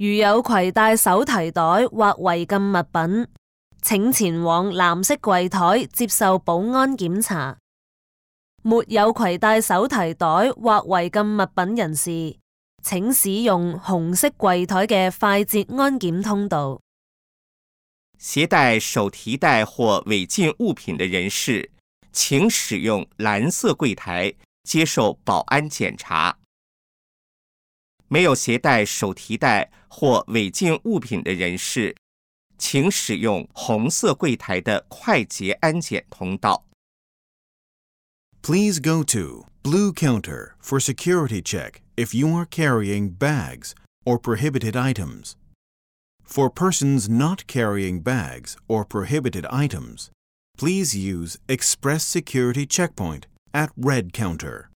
如有攜帶手提袋或違禁物品，請前往藍色櫃台接受保安檢查。沒有攜帶手提袋或違禁物品人士，請使用紅色櫃台嘅快捷安檢通道。 携帶手提袋或違禁物品的人士，請使用藍色櫃台接受保安檢查。沒有攜帶手提袋或違禁物品的人士，請使用紅色櫃台的快捷安檢通道。 Please go to Blue Counter for security check if you are carrying bags or prohibited items. For persons not carrying bags or prohibited items, please use Express Security Checkpoint at Red Counter.